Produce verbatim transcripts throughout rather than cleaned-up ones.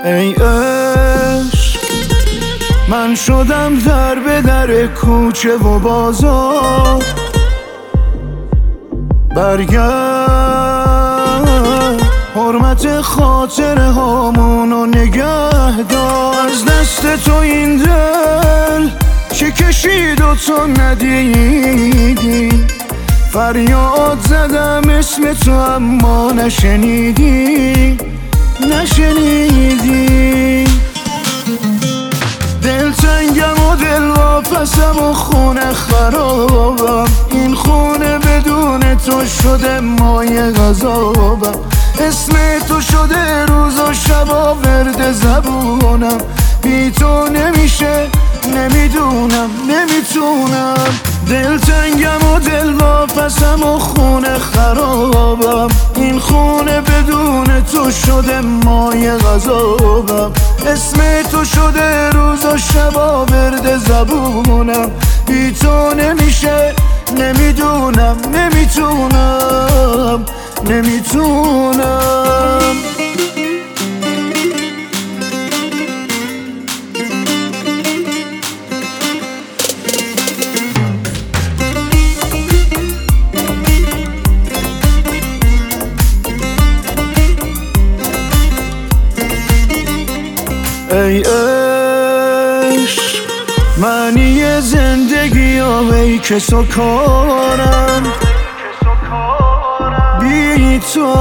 ای عشق من شدم در به در کوچه و بازار، برگرد حرمت خاطر هامونو نگه دار. از دست تو این دل چه کشید و تو ندیدی، فریاد زدم اسم تو اما نشنیدی نشنیدی. دلتنگم و دل واپسم و خونه خرابم، این خونه بدون تو شده مایه غذابم. اسم تو شده روز و شبا ورد زبونم، بی تو نمیشه نمیدونم نمیتونم. دلتنگم و دل واپسم و خونه خرابم، این خونه بدون تو شده مایه غذابم. اسم تو شده روز و شبا ورد زبونم، بی تو نمیشه نمیدونم نمیتونم نمیتونم. ای عشق معنی زندگی و ای کس و کارم، بی تو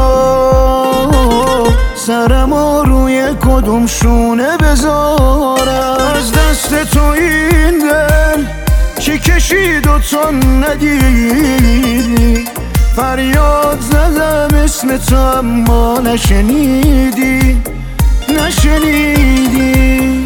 سرم روی کدوم شونه بذارم. از دست تو این دل چه کشید و تو ندیدی، فریاد زدم اسم تو اما نشنیدی نشنیدی.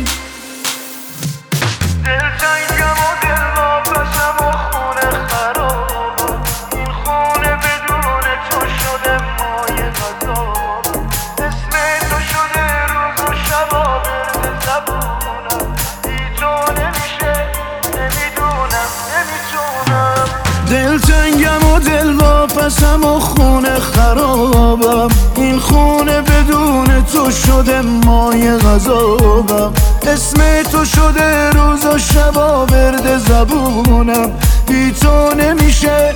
دلتنگم و دل واپسم و خونه خرابم، این خونه بدون تو شده مایه غذابم. اسم تو شده روز و شبا ورد زبونم، بی تو نمیشه نمیدونم نمیتونم. دلتنگم و دل واپسم و خونه خرابم، این خونه بدون تو شده مایه غذابم. اسم تو شده روز و شبا ورد زبونم، بی تو نمیشه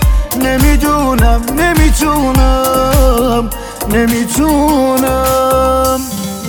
نمیدونم نمیتونم نمیتونم.